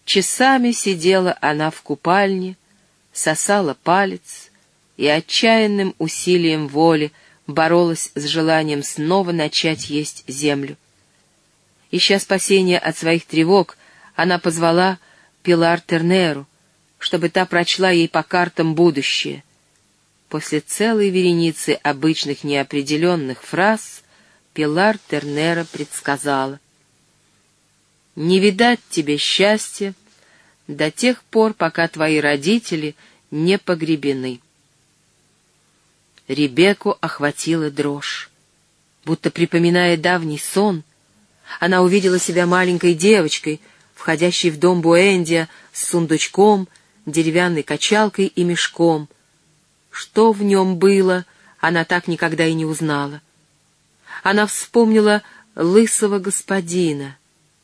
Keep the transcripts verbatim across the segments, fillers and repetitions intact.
Часами сидела она в купальне, сосала палец и отчаянным усилием воли боролась с желанием снова начать есть землю. Ища спасения от своих тревог, она позвала Пилар Тернеру, чтобы та прочла ей по картам будущее. После целой вереницы обычных неопределенных фраз Пилар Тернера предсказала: «Не видать тебе счастья до тех пор, пока твои родители не погребены». Ребекку охватила дрожь. Будто припоминая давний сон, она увидела себя маленькой девочкой, входящей в дом Буэндия с сундучком, деревянной качалкой и мешком. Что в нем было, она так никогда и не узнала. Она вспомнила лысого господина,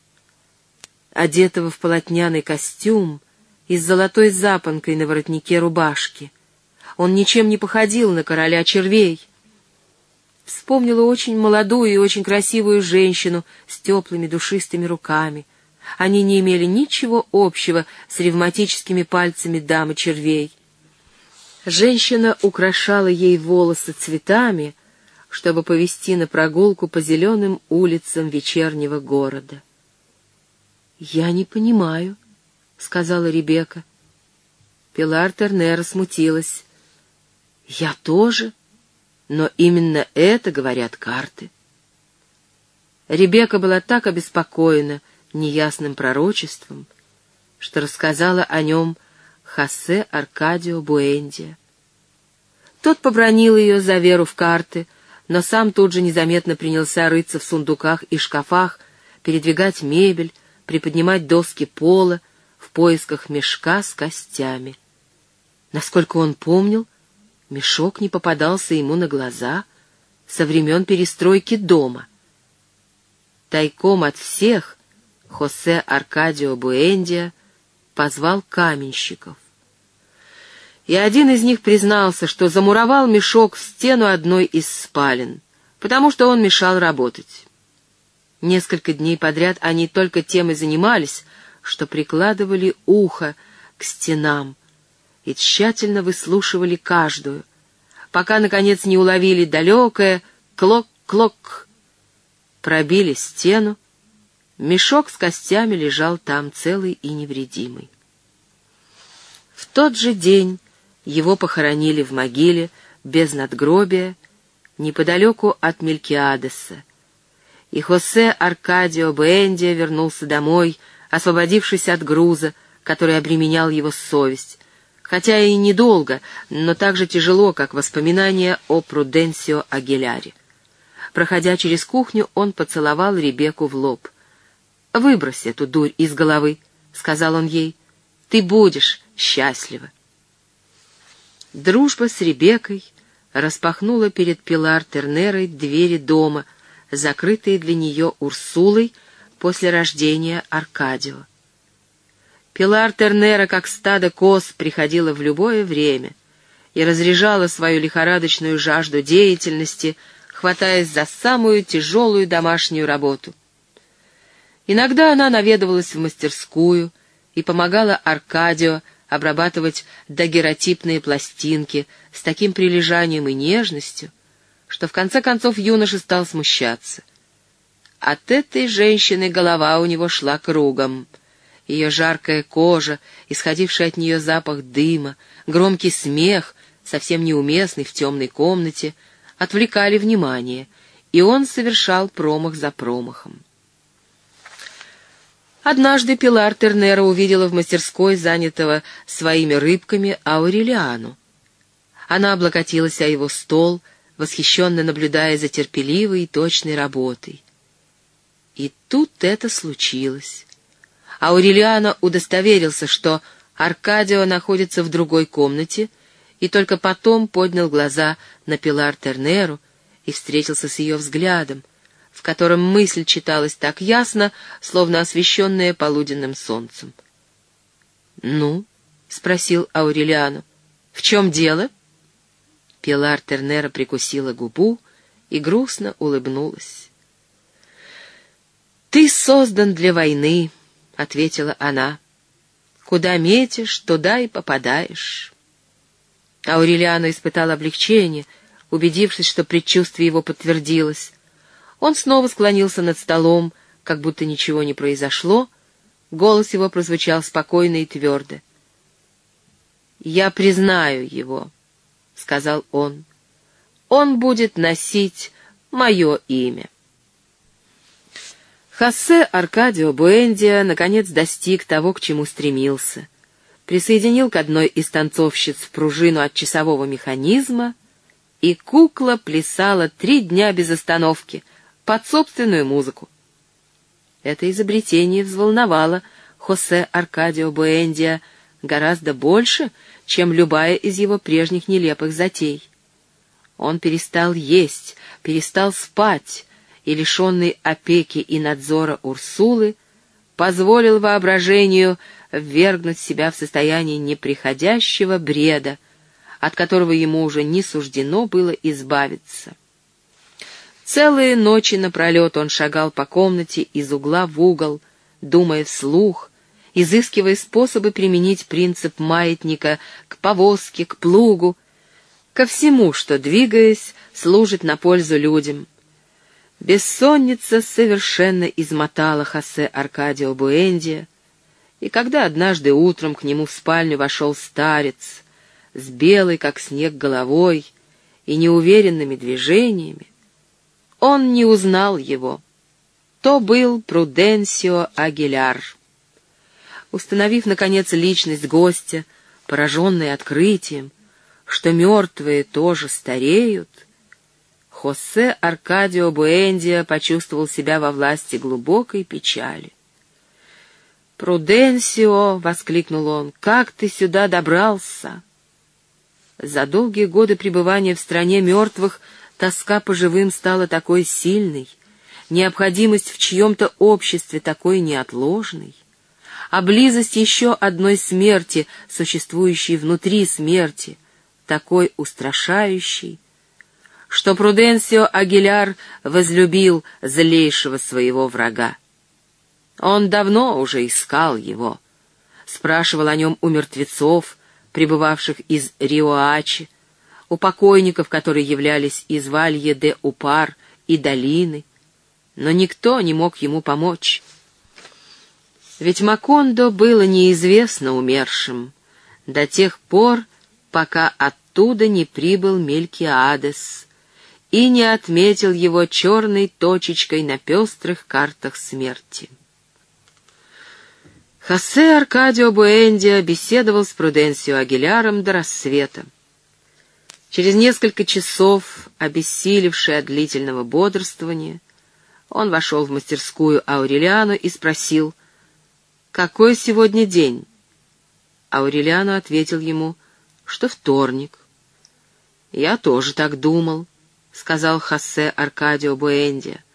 одетого в полотняный костюм и с золотой запонкой на воротнике рубашки. Он ничем не походил на короля червей. Вспомнила очень молодую и очень красивую женщину с теплыми душистыми руками. Они не имели ничего общего с ревматическими пальцами дамы червей. Женщина украшала ей волосы цветами, чтобы повести на прогулку по зеленым улицам вечернего города. «Я не понимаю», — сказала Ребекка. Пилар Тернера смутилась. «Я тоже, но именно это говорят карты». Ребекка была так обеспокоена неясным пророчеством, что рассказала о нем Хосе Аркадио Буэндия. Тот побранил ее за веру в карты, но сам тут же незаметно принялся рыться в сундуках и шкафах, передвигать мебель, приподнимать доски пола в поисках мешка с костями. Насколько он помнил, мешок не попадался ему на глаза со времен перестройки дома. Тайком от всех Хосе Аркадио Буэндия позвал каменщиков. И один из них признался, что замуровал мешок в стену одной из спален, потому что он мешал работать. Несколько дней подряд они только тем и занимались, что прикладывали ухо к стенам и тщательно выслушивали каждую, пока, наконец, не уловили далекое «клок-клок». Пробили стену, мешок с костями лежал там целый и невредимый. В тот же день его похоронили в могиле без надгробия неподалеку от Мелькиадеса, и Хосе Аркадио Буэндия вернулся домой, освободившись от груза, который обременял его совесть, хотя и недолго, но так же тяжело, как воспоминания о Пруденсио Агиляре. Проходя через кухню, он поцеловал Ребекку в лоб. «Выбрось эту дурь из головы», — сказал он ей, — «ты будешь счастлива». Дружба с Ребеккой распахнула перед Пилар Тернерой двери дома, закрытые для нее Урсулой после рождения Аркадио. Пилар Тернера, как стадо коз, приходила в любое время и разряжала свою лихорадочную жажду деятельности, хватаясь за самую тяжелую домашнюю работу. Иногда она наведывалась в мастерскую и помогала Аркадио обрабатывать дагеротипные пластинки с таким прилежанием и нежностью, что в конце концов юноша стал смущаться. От этой женщины голова у него шла кругом. Ее жаркая кожа, исходивший от нее запах дыма, громкий смех, совсем неуместный в темной комнате, отвлекали внимание, и он совершал промах за промахом. Однажды Пилар Тернера увидела в мастерской занятого своими рыбками Аурелиану. Она облокотилась о его стол, восхищенно наблюдая за терпеливой и точной работой. И тут это случилось. Аурелиано удостоверился, что Аркадио находится в другой комнате, и только потом поднял глаза на Пилар Тернеру и встретился с ее взглядом, в котором мысль читалась так ясно, словно освещенная полуденным солнцем. «Ну?» — спросил Аурелиано. «В чем дело?» Пилар Тернера прикусила губу и грустно улыбнулась. «Ты создан для войны», — ответила она. Куда метишь, туда и попадаешь. Аурелиано испытал облегчение, убедившись, что предчувствие его подтвердилось. Он снова склонился над столом, как будто ничего не произошло. Голос его прозвучал спокойно и твердо. «Я признаю его», — сказал он. «Он будет носить мое имя». Хосе Аркадио Буэндиа наконец достиг того, к чему стремился. Присоединил к одной из танцовщиц пружину от часового механизма, и кукла плясала три дня без остановки, под собственную музыку. Это изобретение взволновало Хосе Аркадио Буэндиа гораздо больше, чем любая из его прежних нелепых затей. Он перестал есть, перестал спать, и, лишенный опеки и надзора Урсулы, позволил воображению ввергнуть себя в состояние неприходящего бреда, от которого ему уже не суждено было избавиться. Целые ночи напролет он шагал по комнате из угла в угол, думая вслух, изыскивая способы применить принцип маятника к повозке, к плугу, ко всему, что, двигаясь, служит на пользу людям. Бессонница совершенно измотала Хосе Аркадио Буэндиа, и когда однажды утром к нему в спальню вошел старец с белой, как снег, головой и неуверенными движениями, он не узнал его. То был Пруденсио Агиляр. Установив, наконец, личность гостя, пораженный открытием, что мертвые тоже стареют, Хосе Аркадио Буэндиа почувствовал себя во власти глубокой печали. «Пруденсио!» — воскликнул он. «Как ты сюда добрался?» За долгие годы пребывания в стране мертвых тоска по живым стала такой сильной, необходимость в чьем-то обществе такой неотложной, а близость еще одной смерти, существующей внутри смерти, такой устрашающей, что Пруденсио Агиляр возлюбил злейшего своего врага. Он давно уже искал его, спрашивал о нем у мертвецов, прибывавших из Риоачи, у покойников, которые являлись из Валье-де-Упар и долины, но никто не мог ему помочь. Ведь Макондо было неизвестно умершим до тех пор, пока оттуда не прибыл Мелькиадес и не отметил его черной точечкой на пестрых картах смерти. Хосе Аркадио Буэндиа беседовал с Пруденсио Агиляром до рассвета. Через несколько часов, обессилевший от длительного бодрствования, он вошел в мастерскую Аурелиано и спросил, «Какой сегодня день?» Аурелиано ответил ему, что вторник. «Я тоже так думал», — сказал Хосе Аркадио Буэндиа.